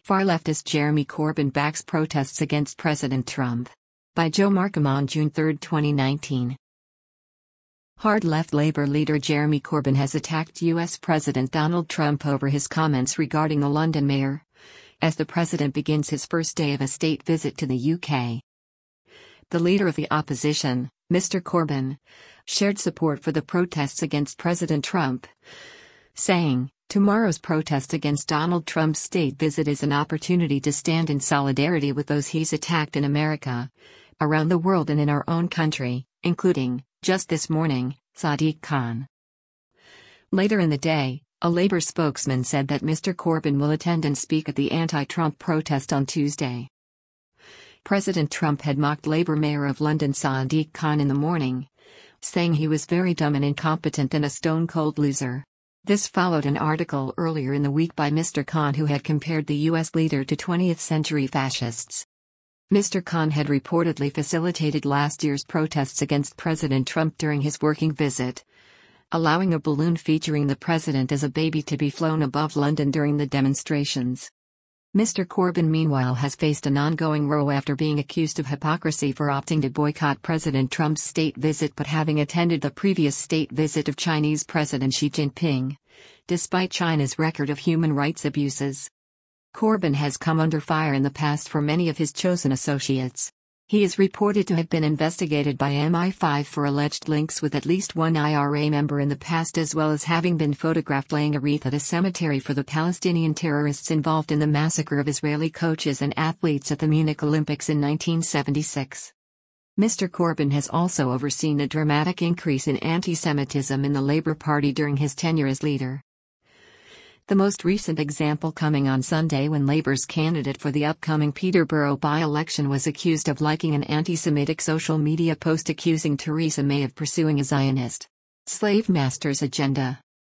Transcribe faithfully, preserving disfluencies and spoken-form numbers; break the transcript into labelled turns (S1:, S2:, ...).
S1: Far-leftist Jeremy Corbyn backs protests against President Trump. By Joe Markham on June third, twenty nineteen. Hard-left Labour leader Jeremy Corbyn has attacked U S President Donald Trump over his comments regarding the London mayor, as the president begins his first day of a state visit to the U K. The leader of the opposition, Mister Corbyn, shared support for the protests against President Trump, saying, "Tomorrow's protest against Donald Trump's state visit is an opportunity to stand in solidarity with those he's attacked in America, around the world and in our own country, including, just this morning, Sadiq Khan." Later in the day, a Labour spokesman said that Mister Corbyn will attend and speak at the anti-Trump protest on Tuesday. President Trump had mocked Labour Mayor of London Sadiq Khan in the morning, saying he was very dumb and incompetent and a stone-cold loser. This followed an article earlier in the week by Mister Khan who had compared the U S leader to twentieth-century fascists. Mister Khan had reportedly facilitated last year's protests against President Trump during his working visit, allowing a balloon featuring the president as a baby to be flown above London during the demonstrations. Mister Corbyn meanwhile has faced an ongoing row after being accused of hypocrisy for opting to boycott President Trump's state visit but having attended the previous state visit of Chinese President Xi Jinping, despite China's record of human rights abuses. Corbyn has come under fire in the past for many of his chosen associates. He is reported to have been investigated by M I five for alleged links with at least one I R A member in the past, as well as having been photographed laying a wreath at a cemetery for the Palestinian terrorists involved in the massacre of Israeli coaches and athletes at the Munich Olympics in nineteen seventy-six. Mister Corbyn has also overseen a dramatic increase in anti-Semitism in the Labour Party during his tenure as leader. The most recent example coming on Sunday when Labour's candidate for the upcoming Peterborough by-election was accused of liking an anti-Semitic social media post accusing Theresa May of pursuing a Zionist slave master's agenda.